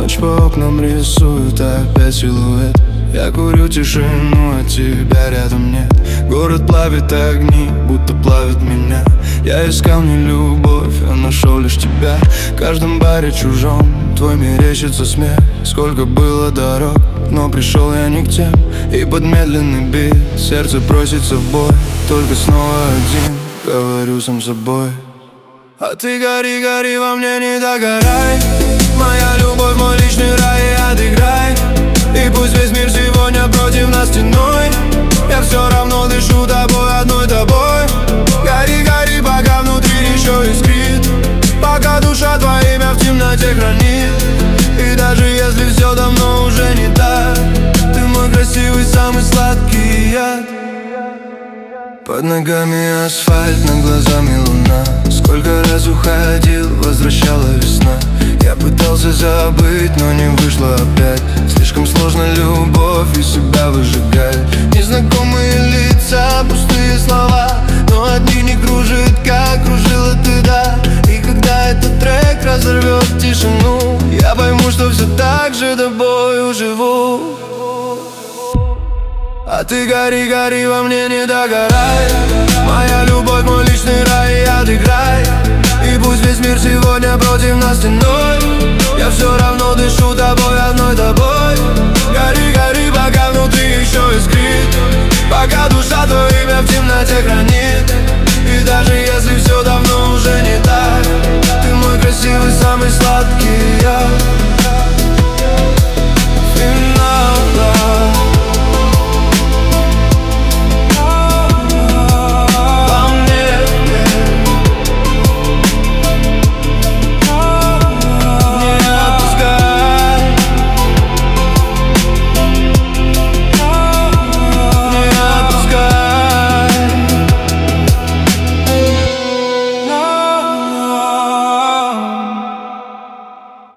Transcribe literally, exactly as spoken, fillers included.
Ночь по окнам рисует опять силуэт. Я курю тишину, а тебя рядом нет. Город плавит огни, будто плавит меня. Я искал не любовь, а нашел лишь тебя. В каждом баре чужом твой мерещится смех. Сколько было дорог, но пришел я не к тем. И под медленный бит сердце просится в бой. Только снова один, говорю сам собой. А ты гори, гори, во мне не догорай. Моя любовь, мой личный рай, отыграй. И пусть весь мир сегодня против нас стеной, я все равно дышу тобой, одной тобой. Гори, гори, пока внутри еще искрит, пока душа твое имя в темноте хранит. И даже если все давно уже не так, ты мой красивый, самый сладкий яд. Под ногами асфальт, над глазами луна. Сколько раз уходил, возвращала весна. Я пытался забыть, но не вышло опять. Слишком сложно любовь и себя выжигать. Незнакомые лица, пустые слова, но от них не кружит, как кружила ты, да. И когда этот трек разорвет тишину, я пойму, что все так же тобою живу. А ты гори, гори, во мне не догорай. Моя любовь, мой личный рай, отыграй. И пусть весь мир сегодня против нас стеной, я все равно дышу тобой, одной тобой. Гори, гори, пока внутри еще искрит, пока